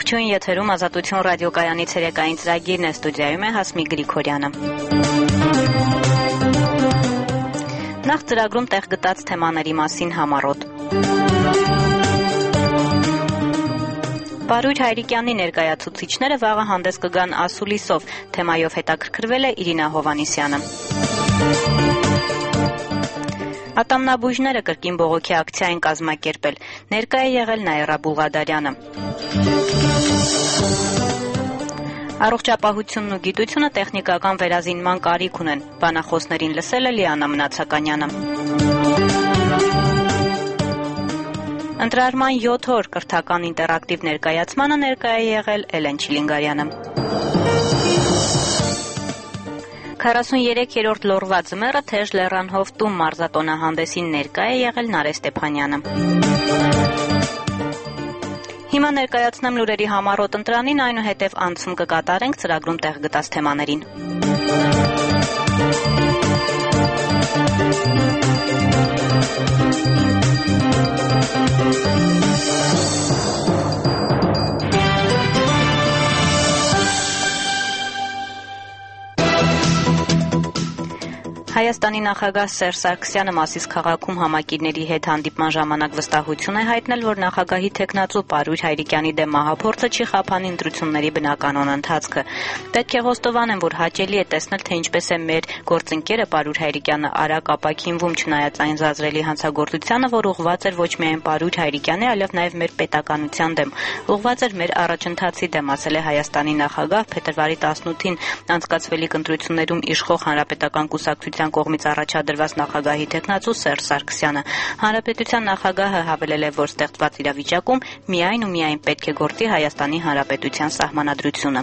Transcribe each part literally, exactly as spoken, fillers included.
Ողջույն, եթերում Ազատություն ռադիոկայանի ցերեկային ծրագիրն է, ստուդիայում է Հասմիկ Գրիգորյանը։ Նախ ծրագրում տեղ գտած թեմաների մասին համառոտ։ Պարույր Հայրիկյանի ներկայացուցիչները վաղը հանդես կգան ասուլիսով, թեմայով հետաքրքրվել է Իրինա Հովանիսյանը։ Ատամնաբույժները կրկին բողոքի ակցիա են կազմակերպել, ներկա է եղել Նաիրա Բուլղադարյանը։ Առողջապահությունն ու գիտությունը տեխնիկական վերազինման կարիք ունեն, բանախոսներին լսել է Լիանա Մնացականյանը։ Ընտրարման յոթ օր կրթական ինտերակտիվ ներկայացմանը ներկա է եղել Էլեն Չիլինգարյանը։ քառասուներեքերորդ լորվա ձմեռը Թեժ լեռան հովտում մարզատոնահանդեսին ներկա է եղել Նարէ Ստեփանյանը։ Հիմա ներկայացնեմ լուրերի համառոտ ընտրանին, այնուհետև անցում կկատարենք ծրագրում տեղ գտած թեմաներին։ Հայաստանի նախագահ Սերժ Սարգսյանը Մասիս քաղաքում համակիրների հետ հանդիպման ժամանակ վստահություն է հայտնել, որ նախագահի թեկնածու Պարույր Հայրիկյանի դեմ մահափորձը չի խափանի ընտրությունների բնականոն ընթացքը։ Պետք է խոստովանեմ, որ հաճելի է տեսնել, թե ինչպես է մեր գործընկերը Պարույր Հայրիկյանը արագ ապաքինվում, չնայած այն զազրելի հանցագործությանը, որ ուղղված էր ոչ միայն Պարույր Հայրիկյանի, այլև նաև մեր պետականության դեմ, ուղղված էր մեր առաջընթացի դեմ, ասել է Հայաստանի նախագահ փետրվարի տասնութին անցկացվելիք ընտրություններում իշխող Հանրապետական կուսակցության կողմից առաջադրված նախագահի թեկնածու Սերժ Սարգսյանը։ Հանրապետության նախագահը հավելել է, որ ստեղծված իրավիճակում միայն ու միայն պետք է գործի Հայաստանի Հանրապետության սահմանադրությունը։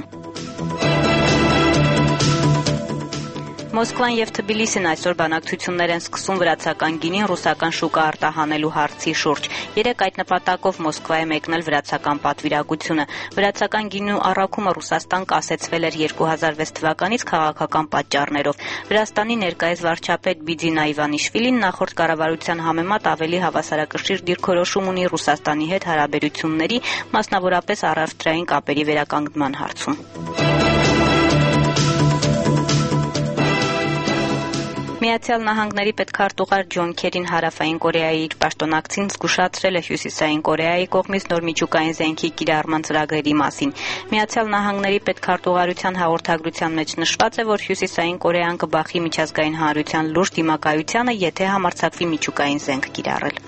Մոսկվան եւ Թբիլիսին այսօր բանակցություններ են սկսում վրացական գինին ռուսական շուկա արտահանելու հարցի շուրջ։ Երեկ այդ նպատակով Մոսկվա է մեկնել վրացական պատվիրակությունը։ Վրացական գինու առաքումը Ռուսաստան կասեցվել էր երկու հազար վեց թվականից քաղաքական պատճառներով։ Վրաստանի ներկայիս վարչապետ Բիձինա Իվանիշվիլին նախորդ կառավարության համեմատ ավելի հավասարակշիռ դիրքորոշում ունի Ռուսաստանի հետ հարաբերությունների, մասնավորապես առևտրային կապերի վերականգնման հարցում։ Միացյալ Նահանգների պետքարտուղար Ջոն Քերին Հարավային Կորեայի իր պաշտոնակցին զգուշացրել է Հյուսիսային Կորեայի կողմից նոր միջուկային զենքի կիրառման ծրագրերի մասին։ Միացյալ Նահանգների պետքարտուղարության հաղորդագրության մեջ նշված է, որ Հյուսիսային Կորեան կբախի միջազգային հանրության լուրջ դիմակայությանը, եթե համարձակվի միջուկային զենք կիրառել։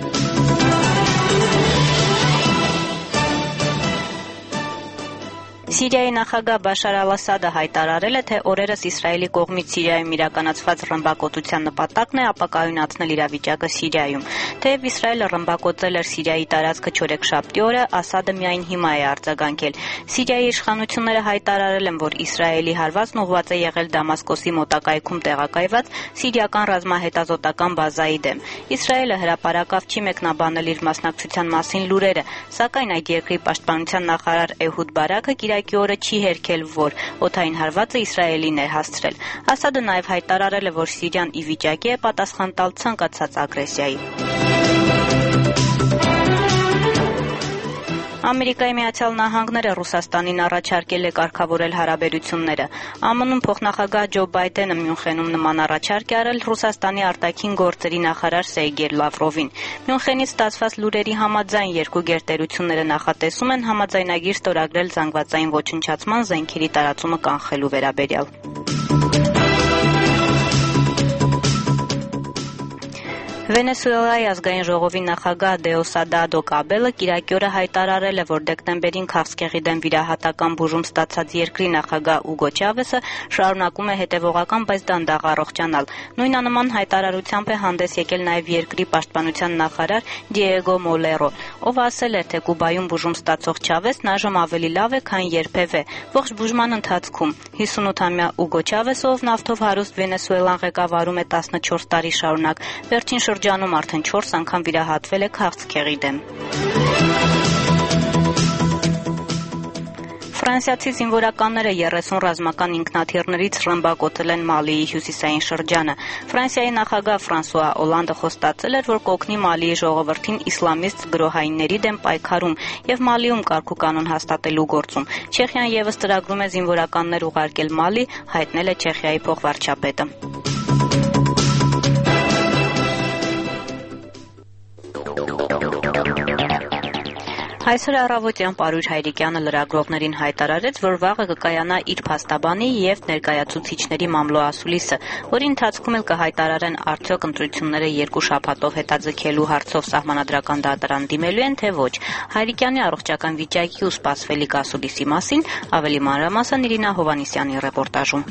Սիրիայի նախագահ Բաշար Ալ-Ասադը հայտարարել է, թե օրերս Իսրայելի կողմից Սիրիայում իրականացված ռմբակոծության նպատակն է ապակայունացնել իրավիճակը Սիրիայում։ Թեև Իսրայելը ռմբակոծել էր Սիրիայի տարածքը չորեքշաբթի օրը, Ասադը միայն հիմա է արձագանքել։ Սիրիայի իշխանությունները հայտարարել են, որ Իսրայելի հարվածն ուղղված է եղել Դամասկոսի մոտակայքում տեղակայված սիրիական ռազմահետազոտական բազայի դեմ։ Իսրայելը հրապարակավ չի մեկնաբանել իր մասնակցության մասին լուրերը, սակայն այդ երկրի պաշտպանության նախարար Էհուդ Բարակը կիրակի օրը չի հերքել, որ օդային հարվածը Իսրայելին է հասցրել։ Ասադը նաև հայտարարել է, որ Սիրիան ի վիճակի է պատասխան տալ ցանկացած ագրեսիայի։ Ամերիկայի Միացյալ Նահանգները Ռուսաստանին առաջարկել է կարգավորել հարաբերությունները։ ԱՄՆ-ում փոխնախագահ Ջո Բայդենը Մյունխենում նման առաջարկ է արել Ռուսաստանի արտաքին գործերի նախարար Սերգեյ Լավրովին։ Մյունխենից ստացված լուրերի համաձայն երկու գերտերությունները նախատեսում են համաձայնագիր ստորագրել զանգվածային ոչնչացման զենքերի տարածումը կանխելու վերաբերյալ։ Վենեսուելայի ազգային ժողովի նախագահ Դեոսադադո Կաբելը կիրակի օրը հայտարարել է, որ դեկտեմբերին քաղցկեղի դեմ վիրահատական բուժում ստացած երկրի նախագահ Ուգո Չավեսը շարունակում է հետևողական, բայց դանդաղ առողջանալ։ Նույնանման հայտարարությամբ է հանդես եկել նաև երկրի պաշտպանության նախարար Դիեգո Մոլերո, ով ասել էր, թե Կուբայում բուժում ստացող Չավեսն այժմ ավելի լավ է, քան երբևէ։ Ողջ բուժման ընթացքում հիսունութամյա Ուգո Չավեսը, ով նավթով հարուստ Վենեսուելան ղեկավարում է տասնչորս տարի շարունակ, վերջին շրջանում արդեն չորս անգամ վիրահատվել է քաղցկեղի դեմ։ Ֆրանսիացի զինվորականները երեսուն ռազմական ինքնաթիռներից ռմբակոծել են Մալիի հյուսիսային շրջանը։ Ֆրանսիայի նախագահ Ֆրանսուଆ Օլանդը խոստացել էր, որ կօգնի Մալիի ժողովրդին իսլամիստ գրոհայինների դեմ պայքարում եւ Մալիում կարգուկանոն հաստատելու գործում։ Չեխիան եւս ծրագրում է զինվորականներ ուղարկել Մալի, հայտնել է Չեխիայի փոխվարչապետը։ Այսօր առավոտյան Պարույր Հայրիկյանը լրագրողներին հայտարարեց, որ վաղը կկայանա իր փաստաբանի եւ ներկայացուցիչների մամլո ասուլիսը, որի ընթացքում էլ կհայտարարեն արդյոք ընտրությունները երկու շաբաթով հետաձգելու հարցով Սահմանադրական դատարան դիմելու են, թե ոչ։ Հայրիկյանի առողջական վիճակի ու սպասվելիք ասուլիսի մասին ավելի մանրամասն Իրինա Հովանիսյանի ռեպորտաժում։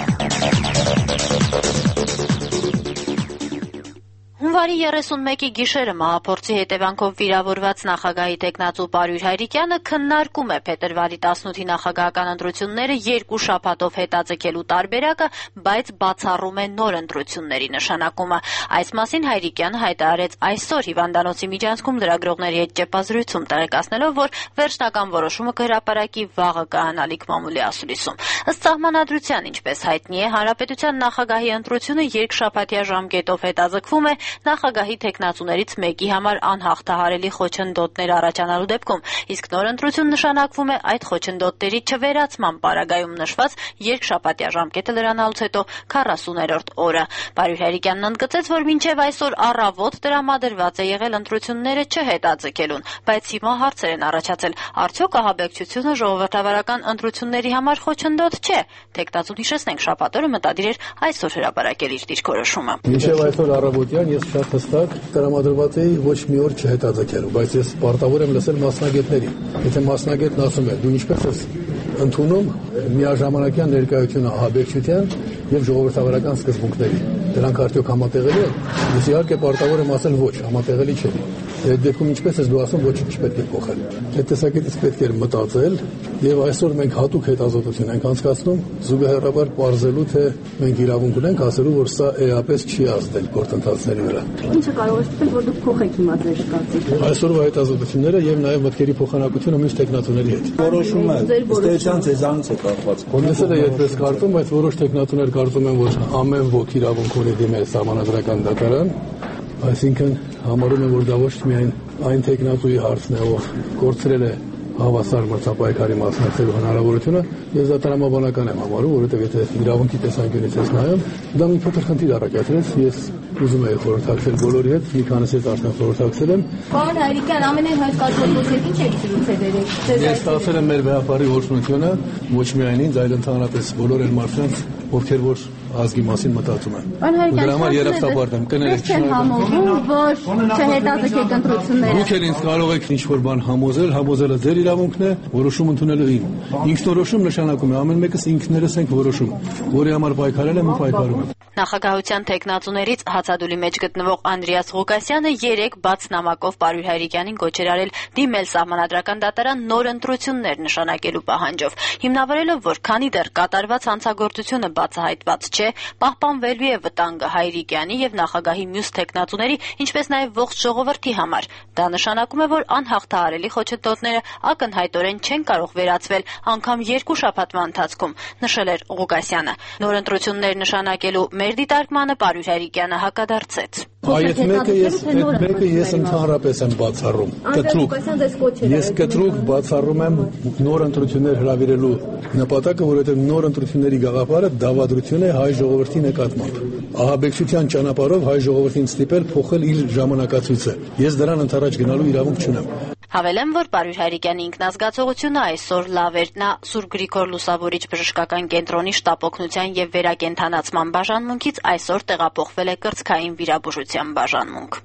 Հունվարի երեսունմեկի գիշերը մահափորձի հետևանքով վիրավորված նախագահի տեխնացու Պարույր Հայրիկյանը քննարկում է փետրվարի տասնութի նախագահական ընտրությունները երկու շաբաթով հետաձգելու տարբերակը, բայց բացառում է նոր ընտրությունների նշանակումը։ Այս մասին Հայրիկյանը հայտարարեց այսօր հիվանդանոցի միջանցքում լրագրողների հետ ճեպազրույցում, տեղեկացնելով, որ վերջնական որոշումը կհրապարակի վաղը կայանալիք մամուլի ասուլիսում։ Ըստ Սահմանադրության, ինչպես հայտնի է, Հանրապետության նախագահի ընտրությունը երկշաբաթյա ժամկետով հետաձգվում է նախագահի տեխնացուներից մեկի համար անհաղթահարելի խոչընդոտներ առաջանալու դեպքում, իսկ նոր ընտրություն նշանակվում է այդ խոչընդոտների չվերացման պարագայում նշված երկշաբաթյա ժամկետը լրանալուց հետո քառասուներորդ օրը։ Պարույր Հայրիկյանն ընդգծեց, որ մինչև այսօր առավոտ տրամադրված է եղել ընտրությունները չհետաձգելուն, բայց հիմա հարցեր են առաջացել, արդյոք ահաբեկչությունը ժողովրդավարական ընտրությունների համար խոչընդոտ չէ։ Տեխնացուն հիշեցնենք, շաբաթ օրը մտադիր էր այսօր հրապարակել իր դիրքորոշումը։ Մինչև այսօր առավոտյան ես շատ հստակ տրամադրված էի ոչ մի օր չհետաձգելու, բայց ես պարտավոր եմ լսել մասնագետների։ Եթե մասնագետն ասում է, դու ինչպես ես ընդունում միաժամանակյան ներկայությունը ահաբեկչության եւ ժողովրդավարական սկզբունքների, դրանք արդյոք համատեղելի են։ Ես իհարկե պարտավոր եմ ասել ոչ, համատեղելի չէ։ Այդ դեպքում ինչպես ես դու ասում, ոչինչ չպետք է փոխել։ Այդ տեսակետից պետք է մտածել եւ այսօր մենք հատուկ հետազոտություն ենք անցկացնում զուգահեռաբար պարզելու, թե մենք իրավունք ունենք ասելու, որ սա էապես չի ազդել գործընթացների վրա։ Ինչը կարող է ստել, որ դուք փոխեք հիմա ձեր կարծիքը։ Այսօրվա հետազոտությունները եւ նաեւ մտքերի փոխանակությունը մյուս տեխնատուների հետ։ Որոշումը ըստ ձեզանից է կապված։ Ես էլ այդպես կարծում, բայց որոշ տեխնատուներ կարծում են, որ ամեն ոք իրավունք ունի դիմել Սահմանադրական դատարան, այսինքն համարում են, որ դա ոչ միայն այն տեխնատուի հարցն է, ով կորցրել է հավասար մրցապայքարի մասնակցելու հնարավորությունը, ես դա տրամաբանական եմ համարում, որովհետև եթե իրավունքի տեսանկյունից ես նայում, դա մի փոքր խնդիր առաջացրեց, ես ուզում եի խորհրդակցել բոլորի հետ, մի քանիսի հետ արդեն խորհրդակցել եմ։ Պարոն Հայրիկյան, ամենայն հայտ կազմակերպությունից հետ ինչ եք զրուցել եք։ Ես ստացել եմ մեր վեհապարի օրհնությունը, ոչ միայն ինձ, այլ ընդհանրապես բոլոր այն մարդկանց, ովքեր որ ազգի մասին մտածում են։ Դրա համար երախտապարտ եմ, կներեք։ Չեմ համոզում, որ չհետաձգեք ընտրությունները։ Դուք էլ ինձ կարող եք ինչ-որ բան համոզել, համոզելը ձեր իրավունքն է, որոշում ընդունելու իմ։ Ինքնորոշում նշանակում է ամեն մեկս ինքներս ենք որոշում, որի համար պայքարել եմ ու պայքարում եմ։ Նախագահության տեխնացուներից հացադուլի մեջ գտնվող Անդրեաս Ղուկասյանը երեք բաց նամակով Պարույր Հայրիկյանին կոչեր արել դիմել Սահմանադրական դատարան նոր ընտրություններ նշանակելու պահանջով, հիմնավորելով, որ քանի դեռ կատարված հանցագործությունը բացահայտված չէ, պահպանվելու է վտանգը Հայրիկյանի եւ նախագահի մյուս տեխնացուների, ինչպես նաեւ ողջ ժողովրդի համար։ Դա նշանակում է, որ անհաղթահարելի խոչընդոտները ակնհայտորեն չեն կարող վերացվել անգամ երկու շաբաթվա ընթացքում, նշել էր Ղուկասյանը։ Նոր ընտրություններ նշանակելու մեր դիտարկմանը Պարույր Հայրիկյանը հակադարձեց։ Այդ մեկը ես այդ մեկը ես ընդհանրապես եմ բացառում։ Կտրուկ։ Ես կտրուկ բացառում եմ նոր ընտրություններ հրավիրելու նպատակը, որովհետև նոր ընտրությունների գաղափարը դավադրություն է հայ ժողովրդի նկատմամբ։ Ահաբեկչության ճանապարհով հայ ժողովրդին ստիպել փոխել իր ժամանակացույցը։ Ես դրան ընդառաջ գնալու իրավունք չունեմ։ Հավելեմ, որ Պարույր Հայրիկյանի ինքնազգացողությունը այսօր լավ էր։ Նա Սուրբ Գրիգոր Լուսավորիչ բժշկական կենտրոնի շտապօգնության եւ վերակենդանացման բաժանմունքից այսօր տեղափոխվել է կրծքային վիրաբուժության բաժանմունք։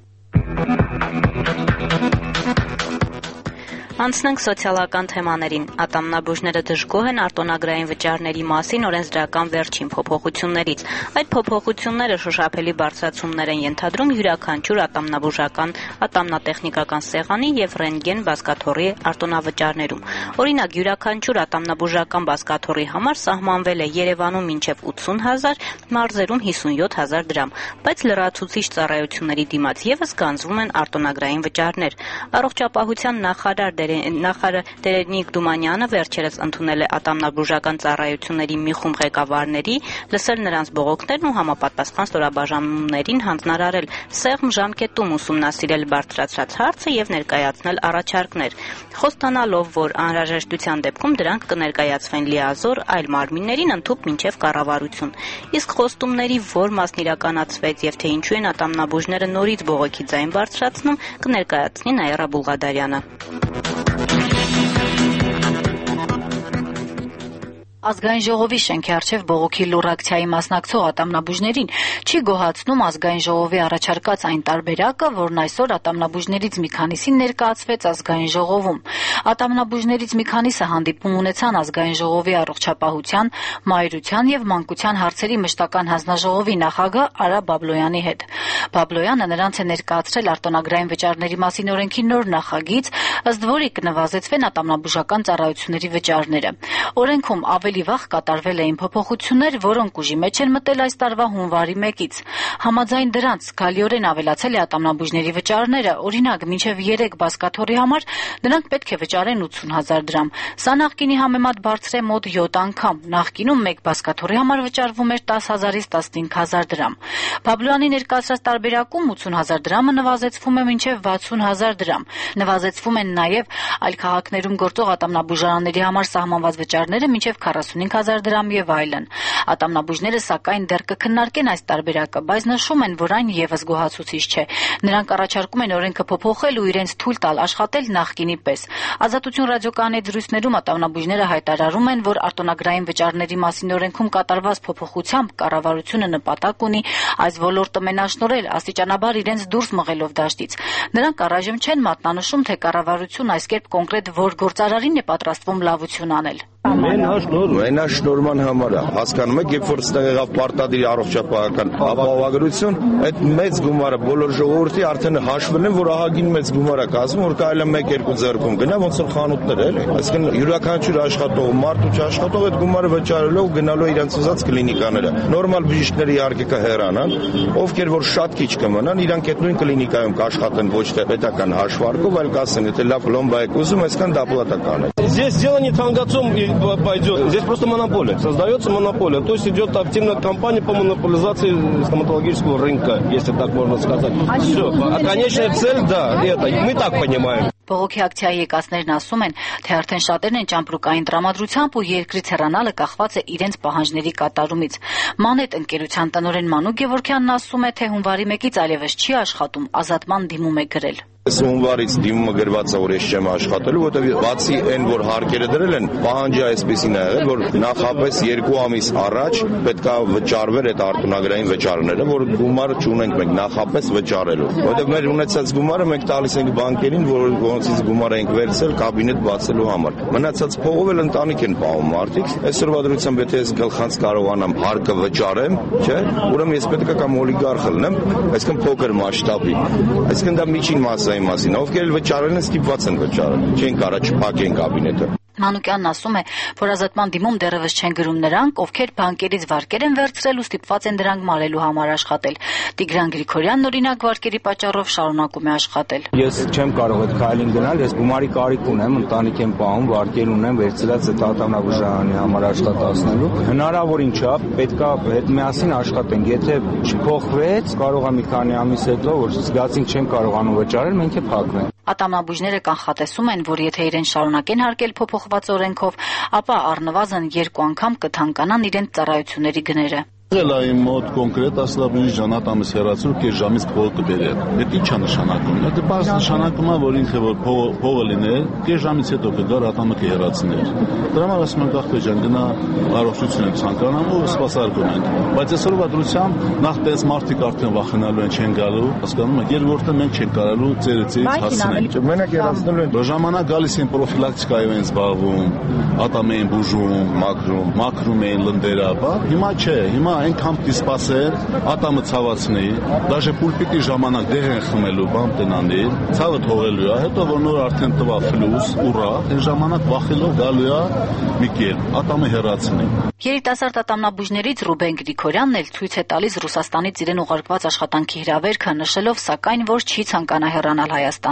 Անցնենք սոցիալական թեմաներին։ Ատամնաբույժները դժգոհ են արտոնագրային վճարների մասին օրենսդրական վերջին փոփոխություններից։ Այդ փոփոխությունները շոշափելի բարձրացումներ են ենթադրում յուրաքանչյուր ատամնաբուժական, ատամնատեխնիկական սեղանի եւ ռենտգեն բազկաթոռի արտոնավճարներում։ Օրինակ, յուրաքանչյուր ատամնաբուժական բազկաթոռի համար սահմանվել է Երևանում մինչեւ ութսուն հազար, մարզերում հիսունյոթ հազար դրամ, բայց լրացուցիչ ծառայությունների դիմաց եւս գանձվում են արտոնագրային վճարներ։ Առողջապահության նախարար նախարարինիկ Դումանյանը վերջերս ընդունել է ատամնաբուժական ծառայությունների մի խումբ ղեկավարների, լսել նրանց բողոքներն ու համապատասխան ստորաբաժանումներին հանձնարարել սեղմ ժամկետում ուսումնասիրել բարձրացրած հարցը եւ ներկայացնել առաջարկներ, խոստանալով, որ անհրաժեշտության դեպքում դրանք կներկայացվեն լիազոր այլ մարմիններին ընդհուպ մինչեւ կառավարություն։ Իսկ խոստումների որ մասն իրականացվեց եւ թե ինչու են ատամնաբուժները նորից բողոքի ձայն բարձրացնում, կներկայացնի Նաիրա Բուլղադարյանը։ Ազգային ժողովի շենքի առջև բողոքի լուռ ակցիայի մասնակցող ատամնաբուժներին չի գոհացնում Ազգային ժողովի առաջարկած այն տարբերակը, որն այսօր ատամնաբուժներից մի քանիսին ներկայացվեց Ազգային ժողովում։ Ատամնաբուժներից մի քանիսը հանդիպում ունեցան Ազգային ժողովի առողջապահության, մայրության եւ մանկության հարցերի մշտական հանձնաժողովի նախագահ Արա Բաբլոյանի հետ։ Բաբլոյանը նրանց է ներկայացրել արտոնագրային վճարների մասին օրենքի նոր նախագիծ, ըստ որի կնվազեցվեն ատամնաբուժական ծառայությունների վճարները։ Օրենքում ավելի վաղ կատարվել էին փոփոխություններ, որոնք ուժի մեջ են մտել այս տարվա հունվարի մեկից։ Համաձայն դրանց զգալիորեն ավելացել է ատամնաբուժների վճարները, օրինակ մինչև երեք բազկաթոռի համար նրանք պետք է վճարեն ութսուն հազար դրամ։ Սա նախկինի համեմատ բարձր է մոտ յոթ անգամ։ Նախկինում մեկ բազկաթոռի համար վճարվում էր տասը հազարից տասնհինգ հազար դրամ։ Բաբլոյանի ներկայացրած տարբերակում ութսուն հազար դրամը նվազեցվում է մինչև վաթսուն հազար դրամ։ Նվազեցվում են նաև այլ քաղաքներում գործող ատամնաբուժարանների համար սահմանված վճարները մինչև քառասունհինգ հազար դրամ եւ այլն։ Ատամնաբուժները սակայն դեռ կքննարկեն այս տարբերակը, բայց նշում են, որ այն եւս գոհացուցիչ չէ։ Նրանք առաջարկում են օրենքը փոփոխել ու իրենց թույլ տալ աշխատել նախկինի պես։ Ազատություն ռադիոկայանի զրույցներում ատամնաբուժները հայտարարում են, որ արտոնագրային վճարների մասին օրենքում կատարված փոփոխությամբ կառավարությունը նպատակ ունի այս ոլորտը մենաշնորհել, աստիճանաբար իրենց դուրս մղելով դաշտից։ Նրանք առայժմ չեն մատնանշում, թե կառավարությունն այս կերպ կոնկրետ որ գործարարին է պատրաստվում լավություն անել։ Մենաշնորհման համար է, հասկանում եք, երբ որ ստեղ եղավ պարտադիր առողջապահական ապահովագրություն, այդ մեծ գումարը բոլոր ժողովրդի արդեն հաշվել են, որ ահագին մեծ գումար է կազմում, որ կարելի է մեկ-երկու ձեռքում գնա, ոնց որ խանութներ էլի։ Այսինքն յուրաքանչյուր աշխատող, մարդ ու չաշխատող այդ գումարը վճարելով գնալու է իրենց ուզած կլինիկաները։ Նորմալ բժիշկները իհարկե կհեռանան, ովքեր որ շատ քիչ կմնան, իրանք այդ նույն կլինիկայում կաշխատեն ոչ թե պետական հաշվարկով, այլ կասեն, եթե լավ պլոմբա եք ուզում, այսքան դապլատական է։ Здесь дело не тангацом пойдет. Здесь просто монополия. Создается монополия. То есть идет активная кампания по монополизации стоматологического рынка, если так можно сказать. Все. А конечная цель, да, это. Мы так понимаем. Բողոքի ակցիայի եկածներն ասում են, թե արդեն շատերն են ճամպրուկային տրամադրությամբ ու երկրից հեռանալը կախված է իրենց պահանջների կատարումից։ Մանետ ընկերության տնօրեն Մանու Գևորգյանն ասում է, թե հունվարի մեկից այլևս չի աշխատում, ազատման դիմում է գրել։ Հունվարից դիմումը գրված է, որ ես չեմ աշխատելու, որովհետև բացի այն, որ հարկերը դրել են, պահանջը այսպեսին է եղել, որ նախապես երկու ամիս առաջ պետք է վճարվեր այդ արտոնագրային վճարները, որ գումար չունենք մենք նախապես վճարելու։ Որովհետև մեր ունեցած գումարը մենք տալիս ենք բանկերին, որ ոնցից գումար ենք վերցել կաբինետ բացելու համար։ Մնացած փողով էլ ընտանիք են պահում մարդիկ։ Այսօրվա դրությամբ եթե ես գլխանց կարողանամ հարկը վճարեմ, չէ՞, ուրեմն ես պետք է կամ օլիգարխ լինեմ, այսինքն փոքր մասշտաբի։ Այսինքն դա միջին մաս մասին, ովքեր վճարել են, ստիպված են վճարել, չեն կարա չփակեն կաբինետը։ Մանուկյանն ասում է, որ ազատման դիմում դեռևս չեն գրում նրանք, ովքեր բանկերից վարկեր են վերցրել ու ստիպված են դրանք մարելու համար աշխատել։ Տիգրան Գրիգորյանն օրինակ վարկերի պատճառով շարունակում է աշխատել։ Ես չեմ կարող այդ քայլին գնալ, ես գումարի կարիք ունեմ, ընտանիք եմ պահում, վարկեր ունեմ, վերցրած այդ ատամնաբուժարանի համար աշխատացնելու։ Հնարավորին չափ պետք է հետ միասին աշխատենք։ Եթե չփոխվեց, կարող է մի քանի ամիս հետո, որ զգացին չեն կարողանում վճարել, մենք է փակվենք։ Ատամնաբուժները կանխատեսում են, որ եթե իրեն շարունակեն հարկել փոփոխված օրենքով, ապա առնվազն երկու անգամ կթանկանան իրենց ծառայությունների գները։ Ելա իմ մոտ կոնկրետ ասլաբինի ժանատամս հեռացրու կես ժամից փողը կբերի։ Դա ի՞նչ է նշանակում։ Դա բաց նշանակում է, որ ինքը որ փողը լիներ, կես ժամից հետո կգար ատամը կհեռացներ։ Դրա համար ասում են աղբեր ջան, գնա առողջություն եմ ցանկանում ու սպասարկում ենք։ Բայց այսօրվա դրությամբ նախ տես մարդիկ արդեն վախենալու են չեն գալու, հասկանում եք, երկրորդը մենք չենք կարալու ծերից հասնել։ Մենակ հեռացնելու են։ Ժամանակ գալիս են պրոֆիլակտիկայով են զբաղվում, ատամ են բուժում, մաքրում, մաքրում են լնդերաբա։ Հիմա չէ, հիմա այնքան դիսպասեր, ատամը ցավացնի, դաժե պուլպիտի ժամանակ դեղ են խմելու, բամ տնանի, ցավը թողելու է, հետո որ նոր արդեն տվա ֆլուս, ուրա, այն ժամանակ վախելով գալու է մի կերպ, ատամը հեռացնի։ Երիտասարդ ատամնաբուժներից Ռուբեն Գրիգորյանն էլ ցույց է տալիս Ռուսաստանից իրեն ուղարկված աշխատանքի հրավերքը, նշելով սակայն, որ չի ցանկանա հեռանալ Հայաստանից։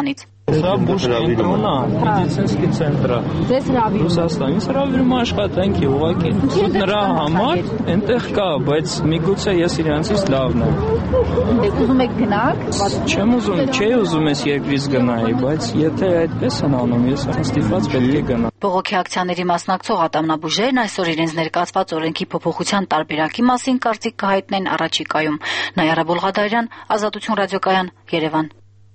Սա բուժ կենտրոնն է, մեդիցինսկի ցենտր է։ Ձեզ հրավիրում։ Ռուսաստանից հրավիրում աշխատանքի ուղղակի։ Նրա համար այնտեղ կա, բայց միգուցե ես իրանցից լավն եմ։ Ուզում եք գնալ։ Չեմ ուզում, չէ ուզում ես երկրից գնայի, բայց եթե այդպես են անում, ես ստիպված պետք է գնամ։ Բողոքի ակցիաների մասնակցող ատամնաբուժերն այսօր իրենց ներկայացված օրենքի փոփոխության տարբերակի մասին կարծիք կհայտնեն առաջիկայում։ Նայարա Բոլղադարյան, Ազատություն ռադիոկայան, Երևան։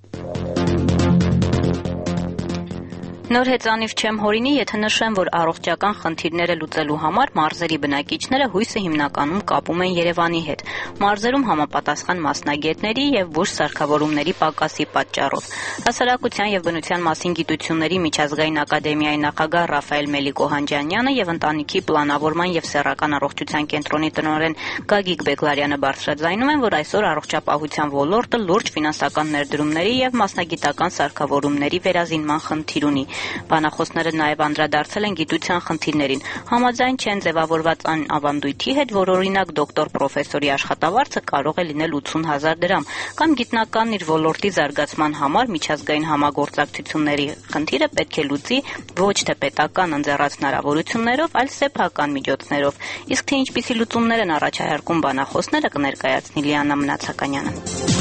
Նոր հեծանիվ չեմ հորինի, եթե նշեմ, որ առողջական խնդիրները լուծելու համար մարզերի բնակիչները հույսը հիմնականում կապում են Երևանի հետ։ Մարզերում համապատասխան մասնագետների եւ բուժ սարքավորումների պակասի պատճառով։ Հասարակության եւ բնության մասին գիտությունների միջազգային ակադեմիայի նախագահ Ռաֆայել Մելիք-Օհանջանյանը եւ ընտանիքի պլանավորման եւ սեռական առողջության կենտրոնի տնօրեն Գագիկ Բեգլարյանը բարձրաձայնում են, որ այսօր առողջապահության ոլորտը լուրջ ֆինանսական ներդրումների եւ մասնագիտական սարքավորումների վերազինման խնդիր ունի։ Բանախոսները նաև անդրադարձել են գիտության խնդիրներին։ Համաձայն չեն ձևավորված այն ավանդույթի հետ, որ օրինակ դոկտոր պրոֆեսորի աշխատավարձը կարող է լինել ութսուն հազար դրամ, կամ գիտնականն իր ոլորտի զարգացման համար միջազգային համագործակցությունների խնդիրը պետք է լուծի ոչ թե պետական ընձեռած հնարավորություններով, այլ սեփական միջոցներով։ Իսկ թե ինչպիսի լուծումներ են առաջարկում բանախոսները, կներկայացնի Լիանա Մնացականյանը։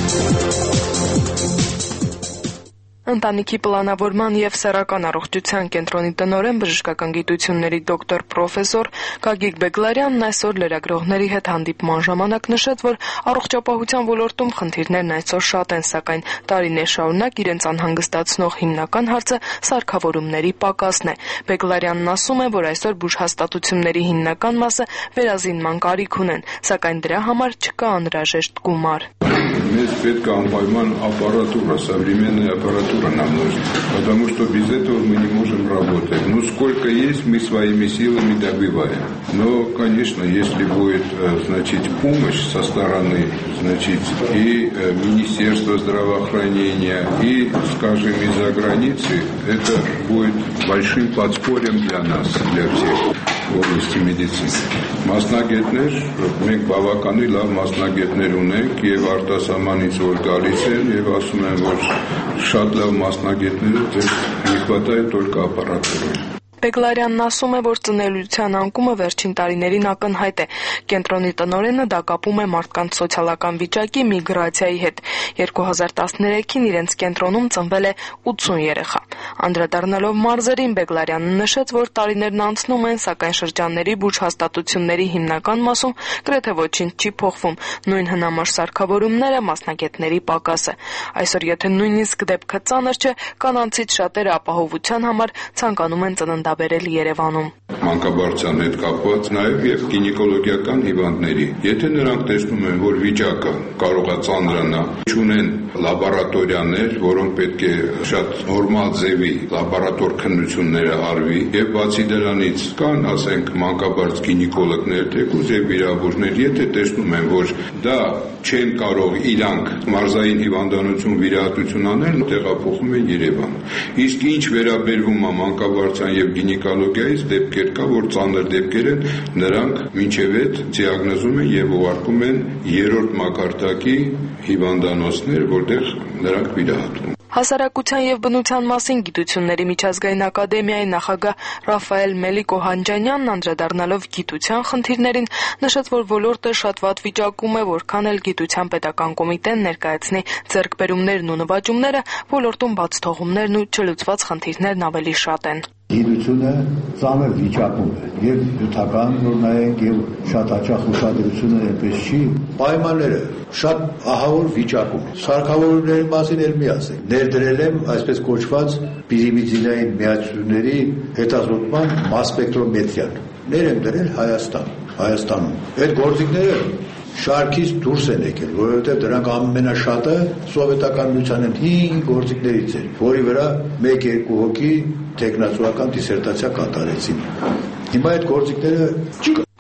Ընտանիքի պլանավորման եւ սեռական առողջության կենտրոնի տնօրեն բժշկական գիտությունների դոկտոր պրոֆեսոր Գագիկ Բեգլարյանն այսօր լրագրողների հետ հանդիպման ժամանակ նշեց, որ առողջապահության ոլորտում խնդիրներն այսօր շատ են, սակայն տարիներ շարունակ իրենց անհանգստացնող հիմնական հարցը սարքավորումների պակասն է։ Բեգլարյանն ասում է, որ այսօր բուժհաստատությունների հիմնական մասը վերազինման կարիք ունեն, սակայն дրա համար չկա անհրաժեշտ գումար։ Здесь պետք է անպայման аппаратура, современная аппаратура нам нужна, потому что без этого мы не можем работать. Ну, сколько есть, мы своими силами добиваем. Но, конечно, если будет, значит, помощь со стороны, значит, и Министерства здравоохранения, и, скажем, из-за границы, это будет большим подспорьем для нас, для всех в области медицины. Մասնագետներ, մենք բավականին լավ մասնագետներ ունենք եւ արտասահմանից որ գալիս են եւ ասում են, որ շատ լավ մասնագետները ձեր не хватает только аппаратуры. Բեգլարյանն ասում է, որ ծնելիության անկումը վերջին տարիներին ակնհայտ է։ Կենտրոնի տնօրենը դա կապում է մարդկանց սոցիալական վիճակի միգրացիայի հետ։ երկու հազար տասներեքին իրենց կենտրոնում ծնվել է ութսուն երեխա։ Անդրադառնալով մարզերին, Բեգլարյանը նշեց, որ տարիներն անցնում են, սակայն շրջանների բուժհաստատությունների հիմնական մասում գրեթե ոչինչ չի փոխվում։ Նույն հնամաշ սարքավորումները, մասնագետների պակասը։ Այսօր եթե նույնիսկ դեպքը ծանր չէ, կանանցից շատերը ապահովության համար ցանկանում են ծննդաբերել Երևանում։ Մանկաբարձության հետ կապված նաև եւ գինեկոլոգիական հիվանդների։ Եթե նրանք տեսնում են, որ վիճակը կարող է ծանրանա, չունեն լաբորատորիաներ, որոնք պետք է շատ նորմալ ձևի լաբորատոր քննությունները արվի, եւ բացի դրանից կան, ասենք, մանկաբարձ գինեկոլոգներ, թեկուզ եւ վիրաբույժներ, եթե տեսնում են, որ դա չեն կարող իրանք մարզային հիվանդանություն վիրահատություն անել, տեղափոխում են Երևան։ Իսկ ինչ վերաբերվում է մանկաբարձության եւ գինեկոլոգիայից, դեպքեր կա, որ ծանր դեպքեր են, նրանք մինչև այդ դիագնոզում են եւ ուղարկում են երրորդ մակարդակի հիվանդանոցներ, որտեղ նրանք վիրահատում են։ Հասարակության եւ բնության մասին գիտությունների միջազգային ակադեմիայի նախագահ Ռաֆայել Մելիք-Օհանջանյանն անդրադառնալով գիտության խնդիրներին նշեց, որ ոլորտը շատ վատ վիճակում է, որքան էլ գիտության պետական կոմիտեն ներկայացնի ձեռքբերումներն ու նվաճումները, ոլորտում բաց թողումներն ու չլուծված խնդիրներն ավելի շատ են։ Գիտությունը ծանր վիճակում է եւ նյութական որ նայենք եւ շատ հաճախ ուշադրությունը այնպես չի, պայմանները շատ ահավոր վիճակում են։ Սարքավորումների մասին էլ մի ասենք, ներդրել եմ այսպես կոչված պիրիմիդինային միացությունների հետազոտման մաս սպեկտրոմետրիան։ Ներ եմ դրել Հայաստան, Հայաստանում։ Այդ գործիքները շարքից դուրս են եկել, որովհետև դրանք ամենաշատը սովետական միության հին գործիքներից էր, որի վրա մեկ-երկու հոգի տեխնացուական դիսերտացիա կատարեցին։ Հիմա այդ գործիքները չկա։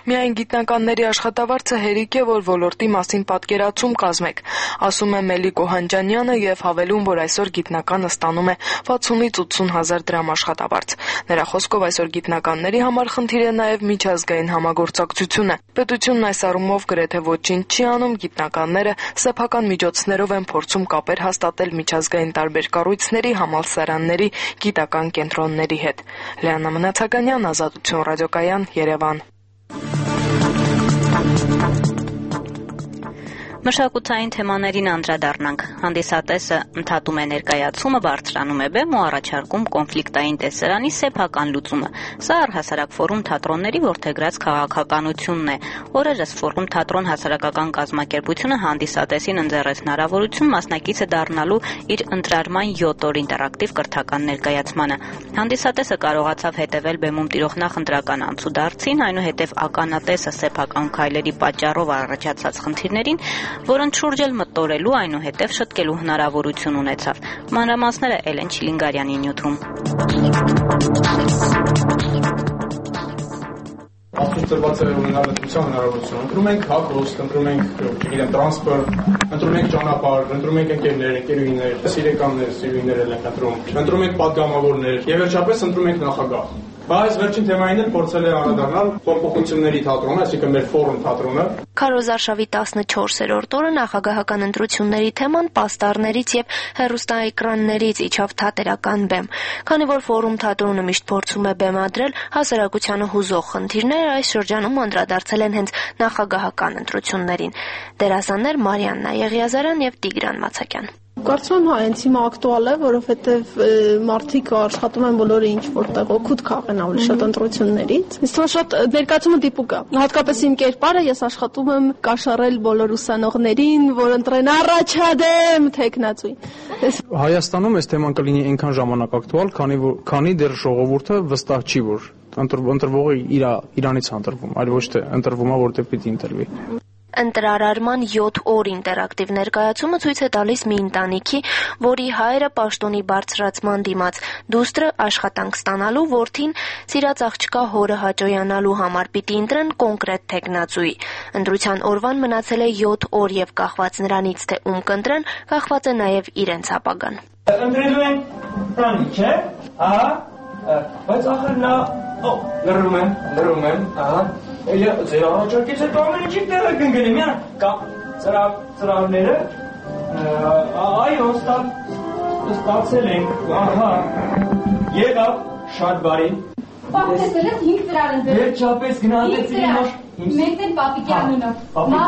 Միայն գիտնականների աշխատավարձը հերիք է, որ ոլորտի մասին պատկերացում կազմեք, ասում է Մելի Գոհանջանյանը եւ հավելում, որ այսօր գիտնականը ստանում է վաթսունից ութսուն հազար դրամ աշխատավարձ։ Նրա խոսքով այսօր գիտնականների համար խնդիր է նաեւ միջազգային համագործակցությունը։ Պետությունն այս առումով գրեթե ոչինչ չի անում, գիտնականները սեփական միջոցներով են փորձում կապեր հաստատել միջազգային տարբեր կառույցների, համալսարանների, գիտական կենտրոնների հետ։ Լիաննա Մնացականյան, Ազատություն ռադիոկայան, Երևան։ Մշակութային թեմաներին անդրադառնանք։ Հանդիսատեսը ընդհատում է ներկայացումը, բարձրանում է բեմ ու առաջարկում կոնֆլիկտային տեսարանի սեփական լուծումը։ Սա առհասարակ ֆորում թատրոնների որդեգրած քաղաքականությունն է։ Օրերս ֆորում թատրոն հասարակական կազմակերպությունը հանդիսատեսին ընձեռեց հնարավորություն մասնակիցը դառնալու իր ընտրարման յոթ օր ինտերակտիվ կրթական ներկայացմանը։ Հանդիսատեսը կարողացավ հետևել բեմում տիրող նախընտրական անցուդարձին, այնուհետև ականատեսը սեփական քայլերի պատճառով առաջացած խնդիրներին, որոնց շուրջ էլ մտորելու, այնուհետև շտկելու հնարավորություն ունեցավ։ Մանրամասները Էլեն Չիլինգարյանի նյութում։ Աստուծված է ունենալ ընտրության հնարավորություն։ Ընտրում ենք հագուստ, ընտրում ենք, չգիտեմ, տրանսպորտ, ընտրում ենք ճանապարհ, ընտրում ենք ընկերներ, ընկերուհիներ, սիրեկաններ, սիրուհիներ են ընտրում, ընտրում ենք պատգամավորներ եւ վերջապես ընտրում ենք նախագահ։ Բայց վերջին թեմային էլ փորձել է անդրադառնալ փոփոխությունների թատրոնը, այսինքն մեր ֆորում թատրոնը։ Քարոզ արշավի տասնչորսերորդ օրը նախագահական ընտրությունների թեման պաստառներից եւ հեռուստաէկրաններից իջավ թատերական բեմ։ Քանի որ ֆորում թատրոնը միշտ փորձում է բեմադրել հասարակությանը հուզող խնդիրներ, այս շրջանում անդրադարձել են հենց նախագահական ընտրություններին։ Դերասաններ Մարիաննա Եղիազարյան եւ Տիգրան Մացակյան։ Կարծում եմ հա հենց հիմա ակտուալ է, որովհետև մարդիկ աշխատում են բոլորը ինչ որտեղ օգուտ քաղեն ավելի շատ ընտրություններից։ Ինձ թվում է շատ ներկայացումը դիպուկ է։ Հատկապես իմ կերպարը ես աշխատում եմ կաշառել բոլոր ուսանողներին, որ ընտրեն առաջադեմ թեկնածուի։ Հայաստանում այս թեման կլինի այնքան ժամանակ ակտուալ, քանի որ քանի դեռ ժողովուրդը վստահ չի, որ ընտրվողը իր իրանից է ընտրվում, այլ ոչ թե ընտրվում է, որտեղ պիտի ընտրվի։ Ընտրարարման յոթ օր ինտերակտիվ ներկայացումը ցույց է տալիս մի ընտանիքի, որի հայրը պաշտոնի բարձրացման դիմաց, դուստրը աշխատանք ստանալու, որդին սիրած աղջկա հորը հաճոյանալու համար պիտի ընտրեն կոնկրետ թեկնածուի։ Ընտրության օրվան մնացել է յոթ օր եւ կախված նրանից, թե ում կընտրեն, կախված է նաեւ իրենց ապագան։ Ընտրելու են տանի, չէ՞։ Ահա, բայց ախր նա, օ, լռում եմ, լռում եմ, ահա։ Elə ձեր առաջարկից հետո ամեն ինչի տեղը կընկնի, միան կամ ծրագրերը, այո, ստացել ենք, ահա, եղավ, շատ բարի։ Պապտեսել ես հինգ ծրար ընձեր։ Վերջապես գնահատեցին մաշ։ Մենք են պապիկի անունով,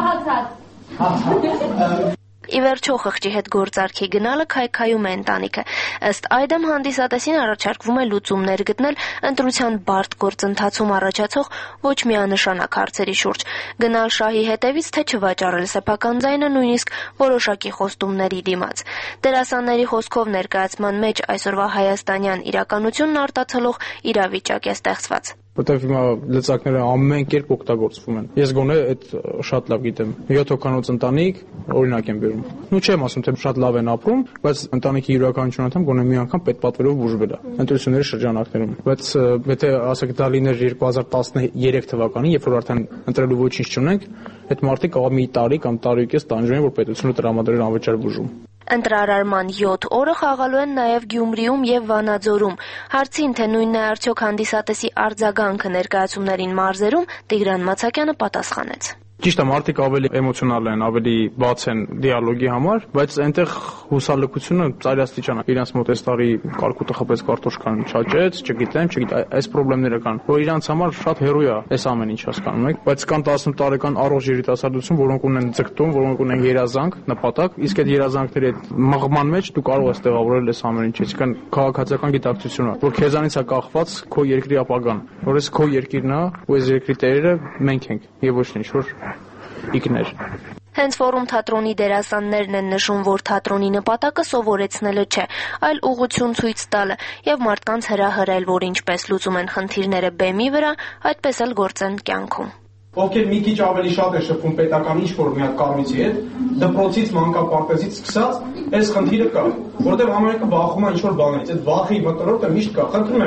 մահացած։ Ի վերջո խղճի հետ գործարքի գնալը քայքայում է ընտանիքը։ Ըստ այդմ հանդիսատեսին առաջարկվում է լուծումներ գտնել ընտրության բարդ գործընթացում առաջացող ոչ միանշանակ հարցերի շուրջ։ Գնալ շահի հետևից, թե չվաճառել սեփական ձայնը նույնիսկ որոշակի խոստումների դիմաց։ Դերասանների խոսքով ներկայացման մեջ այսօրվա հայաստանյան իրականությունն արտացոլող իրավիճակ է ստեղծված։ Որտեվ հիմա լծակները ամեն կերպ օգտագործվում են։ Ես գոնե այդ շատ լավ գիտեմ։ յոթ հոգանոց ընտանիք, օրինակ եմ բերում։ Ու չեմ ասում, թե շատ լավ են ապրում, բայց ընտանիքի յուրաքանչյուրն անդամ գոնե մի անգամ պետ պատվերով բուժվել է ընտրությունների շրջանակներում։ Բայց եթե ասեք դա լիներ երկու հազար տասներեք թվականին, երբ որ արդեն ընտրելու ոչինչ չունենք, այդ մարդիկ կարող մի տարի կամ տարի ու կես տանջում են, որ պետությունը տրամադրել անվճար բուժում։ Ընտրարարման յոթ օրը խաղալու են նաև Գյումրիում եւ Վանաձորում։ Հարցին, թե նույնն է արդյոք հանդիսատեսի արձագանքը ներկայացումներին մարզերում, Տիգրան Մացակյանը պատասխանեց։ Ճիշտ է, մարդիկ ավելի էմոցիոնալ են, ավելի բաց են դիալոգի համար, բայց այնտեղ հուսալքությունը ծայրաստիճան է։ Իրանց մոտ այս տարի կարկուտը խփեց, կարտոշկան չաճեց, չգիտեմ, չգիտեմ, այս խնդիրները կան, որ իրանց համար շատ հերոյ է այս ամեն ինչ հասկանում եք, բայց կան տասնութ տարեկան առողջ երիտասարդություն, որոնք ունեն ձգտում, որոնք ունեն երազանք, նպատակ, իսկ այդ երազանքների այդ մղման մեջ դու կարող ես տեղավորել այս ամեն ինչը, այսինքն քաղաքացիական գիտակցությունը, որ քեզանից է կախված քո երկրի ապագան, որ այս քո երկիրն է, ու այս երկրի տերերը մենք ենք, եւ ոչ ինչ որ Իգներ։ Հենց ֆորում թատրոնի դերասաններն են նշում, որ թատրոնի նպատակը սովորեցնելը չէ, այլ ուղղություն ցույց տալը եւ մարդկանց հրահրել, որ ինչպես լուծում են խնդիրները բեմի վրա, այդպես էլ գործեն կյանքում։ Ովքեր մի քիչ ավելի շատ է շփվում պետական ինչ-որ մի հատ կառույցի հետ, դպրոցից, մանկապարտեզից սկսած, այս խնդիրը կա, որտեղ ամենը բախում է ինչ-որ բանից, այդ վախի մտնոլորտը միշտ կա։ Խնդրում եմ,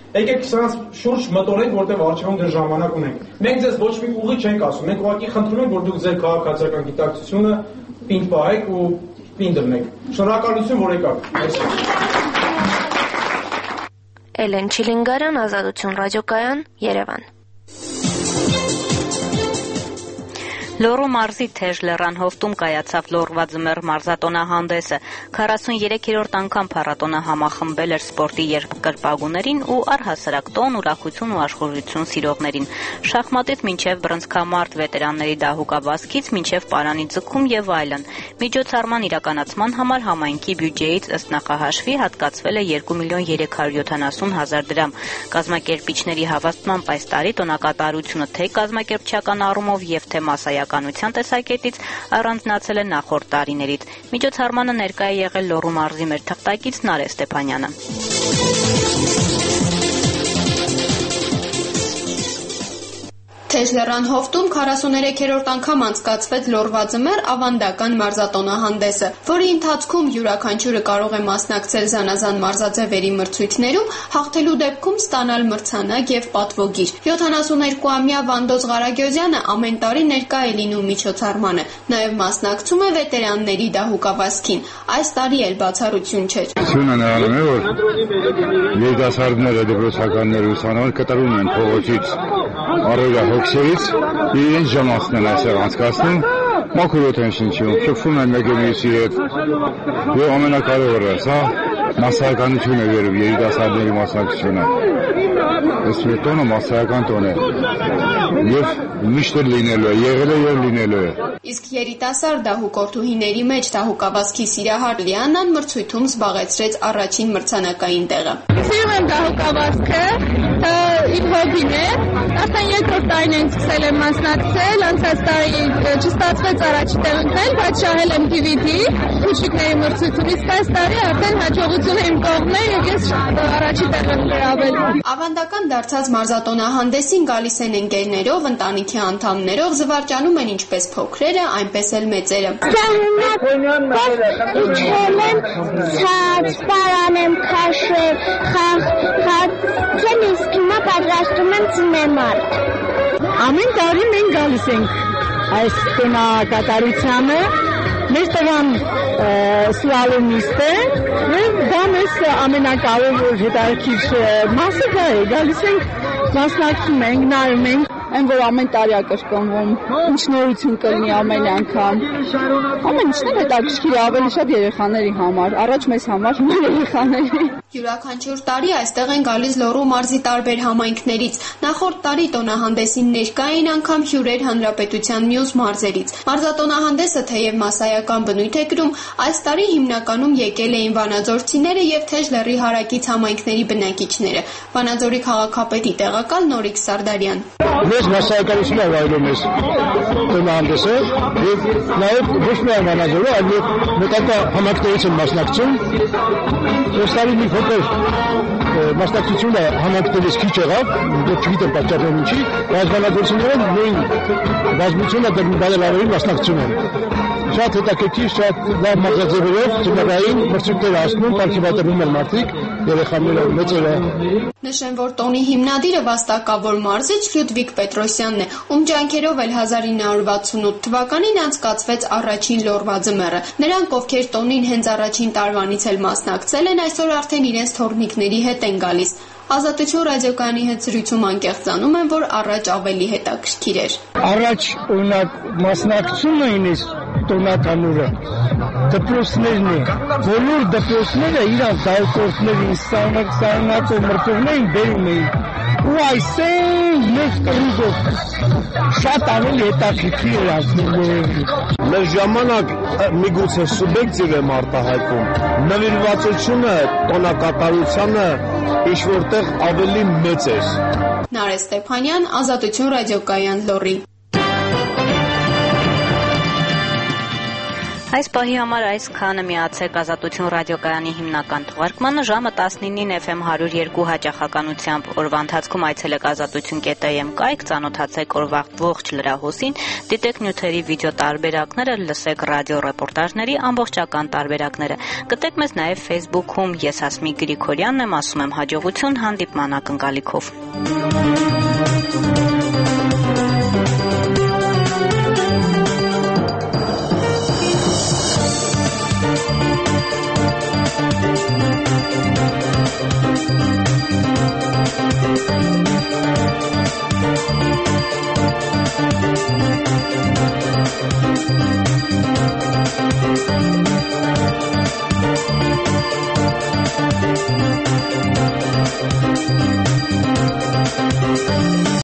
Եկեք սրանց շուրջ մտորենք, որտեղ արժևում դեռ ժամանակ ունենք։ Մենք ձեզ ոչ մի ուղի չենք ասում, մենք ուղղակի խնդրում ենք, որ դուք ձեր քաղաքացիական գիտակցությունը պինդ պահեք ու պինդ դնեք։ Շնորհակալություն, որ եկաք։ Էլեն Չիլինգարյան, Ազատություն ռադիոկայան, Երևան։ Լոռու մարզի Թեժ լեռան հովտում կայացավ Լոռվաձմեռ մարզատոնահանդեսը։ քառասուներեքերորդ անգամ փառատոնը համախմբել էր սպորտի երկրպագուներին ու առհասարակ տոն, ուրախություն ու աշխուժություն սիրողներին։ Շախմատից մինչև բռնցքամարտ, վետերանների դահուկավազքից մինչև պարանի ձգում եւ այլն։ Միջոցառման իրականացման համար համայնքի բյուջեից ըստ նախահաշվի հատկացվել է երկու միլիոն երեք հարյուր յոթանասուն հազար դրամ։ Կազմակերպիչների հավաստմամբ այս տարի տոնակատարությունը թե կազմակերպչական առումով եւ թե մասսայական տեսակետից առանձնացել է նախորդ տարիներից։ Միջոցառմանը ներկա է եղել Լոռու մարզի մեր թղթակից Նարէ Ստեփանյանը։ Թեժ լեռան հովտում քառասուներեքերորդ անգամ անցկացվեց Լոռվաձմեռ ավանդական մարզատոնահանդեսը, որի ընթացքում յուրաքանչյուրը կարող է մասնակցել զանազան մարզաձևերի մրցույթներում, հաղթելու դեպքում ստանալ մրցանակ եւ պատվոգիր։ յոթանասուներկուամյա Վանդոց Ղարագյոզյանը ամեն տարի ներկա է լինում միջոցառմանը, նաեւ մասնակցում է վետերանների դահուկավազքին։ Այս տարի էլ բացառություն չէր։ Սյունը նրանում է, որ երիտասարդները, դպրոցականները ուսանողները կտրում են փողոցից առօրյա հոգսերից իրենց ժամանցն են այսեղ անցկացնում, մաքուր օդ են շնչում, շփվում են մեկը մյուսի հետ եւ ամենակարևորը սա մասսայականություն է վերում երիտասարդների մասնակցությունը։ Այս տոնը մասսայական տոն է եւ միշտ լինելու է, եղել է եւ լինելու է։ Իսկ երիտասարդ դահուկորդուհիների մեջ դահուկավազքի սիրահար Լիանան մրցույթում զբաղեցրեց առաջին մրցանակային տեղը։ Սիրում եմ դահուկավազքը, իմ հոբին է, տասնյոթ տարին եմ սկսել եմ մասնակցել, անցած տարի չստացվեց առաջի տեղ ընտրել, բայց շահել եմ դ վի դի փուչիկների մրցույթում, իսկ այս տարի արդեն հաջողությունը իմ կողմն է եւ ես առաջի տեղ եմ գրավել։ Ավանդական դարձած մարզատոնահանդեսին գալիս են ընկերներով, ընտանիքի անդամներով, զվարճանում են ինչպես փոքրերը, այնպես էլ մեծերը։ Իջել եմ ցած, պարան եմ քաշել, խաղացել, իսկ հիմա պատրաստում եմ ծնեմարդ։ Ամեն տարի մենք գալիս ենք այս տոնակատարությանը, մեր տղան սլալոմիստ է, եւ դա մեզ ամենակարևոր հետաքրքիր մասը դա է, գալիս ենք, մասնակցում ենք, նայում ենք, այն որ ամեն տարի է կրկնվում, ինչ նորություն կլինի ամեն անգամ։ Ամեն ինչն էլ հետաքրքիր է ավելի շատ երեխաների համար, առաջ մեզ համար, հիմա երեխաների։ Յուրաքանչյուր տարի այստեղ են գալիս Լոռու մարզի տարբեր համայնքներից։ Նախորդ տարի տոնահանդեսին ներկա էին անգամ հյուրեր հանրապետության մյուս մարզերից։ Մարզատոնահանդեսը թեև մասսայական բնույթ է կրում, այս տարի հիմնականում եկել էին վանաձորցիները եւ Թեժ լեռի հարակից համայնքների բնակիչները։ Վանաձորի քաղաքապետի տեղակալ Նորիկ Սարդարյան։ Ես մասսայականություն ավայելում ես տոնահանդեսը եւ նաեւ ոչ միայն Վանաձորը, այլ մտակա համայնքներից են մասնակցում։ Այս տարի մի փոքր մասնակցությունը համայնքներից քիչ եղավ, չգիտեմ պատճառը ինչի, բայց Վանաձորցիները նույն բազմությունը դերբալերային մասնակցում են։ Շատ հետաքրքիր, շատ լավ մարզաձևերով ծնողային մրցույթներ ասնում, կարգի պատերում են մարդիկ, երեխաները, մեծերը։ Նշեմ, որ տոնի հիմնադիրը վաստակավոր մարզիչ Լյուդվիգ Պետրոսյանն է, ում ջանքերով էլ հազար ինը հարյուր վաթսունութ թվականին անցկացվեց առաջին Լոռվաձմեռը։ Նրանք, ովքեր տոնին հենց առաջին տարվանից էլ մասնակցել են, այսօր արդեն իրենց թոռնիկների հետ են գալիս։ Ազատություն ռադիոկայանի հետ զրույցում անկեղծանում են, որ առաջ ավելի հետաքրքիր էր։ Առաջ օրինակ մասնակցում էին այս տոնականորը դպրոցներն է, բոլոր դպրոցները իրանց դահուկորդներին սառնակացող մրցողներին բերում էին ու այսեն մեծ կրուզով շատ ավելի հետաքրքիր էր ասում։ Մեր ժամանակ միգուցե սուբյեկտիվ եմ արտահայտում, նվիրվածությունը տոնակատարությանը ինչ որտեղ ավելի մեծ էր։ Նարէ Ստեփանյան, Ազատություն ռադիոկայան, Լոռի։ Այս պահի համար այսքանը միացեք Ազատություն ռադիոկայանի հիմնական թողարկմանը ժամը տասնինին Էֆ Էմ հարյուր երկու հաճախականությամբ օրվա ընթացքում այցելեք ազատություն կետ էյ էմ կայք, ծանոթացեք օրվա ողջ լրահոսին, դիտեք նյութերի վիդեո տարբերակները, լսեք ռադիո ռեպորտաժների ամբողջական տարբերակները։ Գտեք մեզ նաև Facebook-ում, ես Ասմիկ Գրիգորյանն եմ, ասում եմ հաջողություն հանդիպման ակնկալիքով։